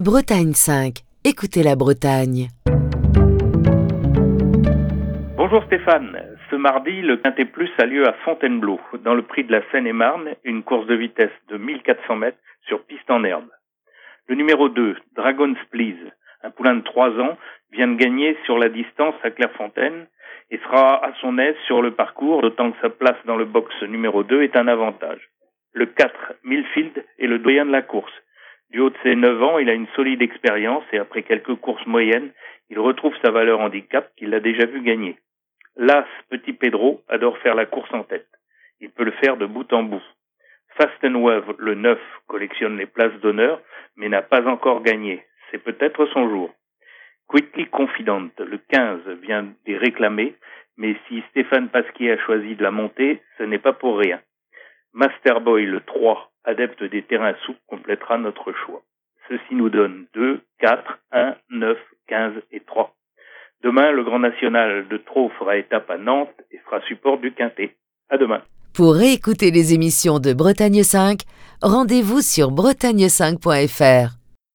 Bretagne 5. Écoutez la Bretagne. Bonjour Stéphane. Ce mardi, le Quintet Plus a lieu à Fontainebleau, dans le Prix de la Seine-et-Marne, une course de vitesse de 1400 mètres sur piste en herbe. Le numéro 2, Dragon's Please, un poulain de 3 ans, vient de gagner sur la distance à Clairefontaine et sera à son aise sur le parcours, d'autant que sa place dans le box numéro 2 est un avantage. Le 4, Millfield, est le doyen de la course. Du haut de ses 9 ans, il a une solide expérience et après quelques courses moyennes, il retrouve sa valeur handicap qu'il a déjà vu gagner. L'As Petit Pedro adore faire la course en tête. Il peut le faire de bout en bout. Fast and Wave, le 9, collectionne les places d'honneur, mais n'a pas encore gagné. C'est peut-être son jour. Quickly Confident, le 15, vient des réclamer, mais si Stéphane Pasquier a choisi de la monter, ce n'est pas pour rien. Masterboy, le 3, adepte des terrains souples, complétera notre choix. Ceci nous donne 2, 4, 1, 9, 15 et 3. Demain, le Grand National de Trot fera étape à Nantes et sera support du Quintet. À demain. Pour réécouter les émissions de Bretagne 5, rendez-vous sur bretagne5.fr.